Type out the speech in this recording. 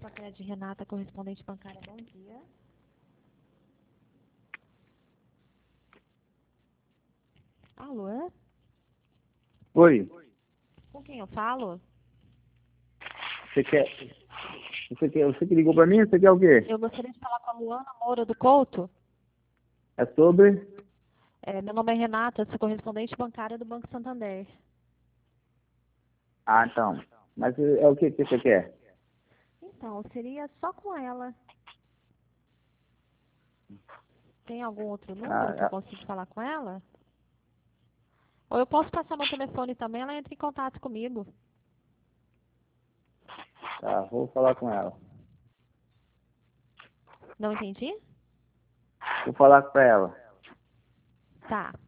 Pancreas de Renata, correspondente bancária. Bom dia. Alô? Oi, Com quem eu falo? você quer. Você que ligou pra mim? Você quer o quê? Eu gostaria de falar com a Luana Moura do Couto. É sobre. Meu nome é Renata, sou correspondente bancária do Banco Santander. Ah, então. Mas é o que você quer? Então, seria só com ela. Tem algum outro número que eu Ah, consiga falar com ela? Ou eu posso passar meu telefone também, ela entra em contato comigo. tá, vou falar com ela. Não entendi? Vou falar pra ela. Tá.